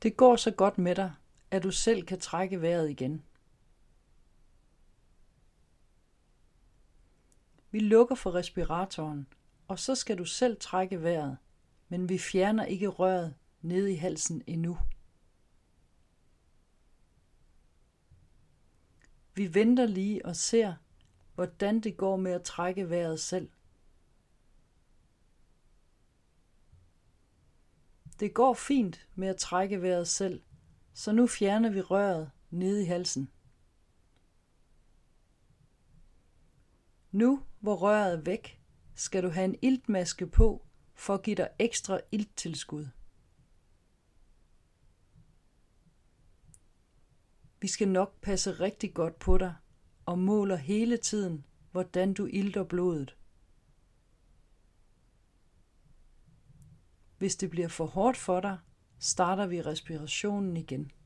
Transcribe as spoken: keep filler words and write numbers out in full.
Det går så godt med dig, at du selv kan trække vejret igen. Vi lukker for respiratoren, og så skal du selv trække vejret, men vi fjerner ikke røret nede i halsen endnu. Vi venter lige og ser, hvordan det går med at trække vejret selv. Det går fint med at trække vejret selv, så nu fjerner vi røret nede i halsen. Nu, hvor røret er væk, skal du have en iltmaske på for at give dig ekstra ilttilskud. Vi skal nok passe rigtig godt på dig og måler hele tiden, hvordan du ilter blodet. Hvis det bliver for hårdt for dig, starter vi respirationen igen.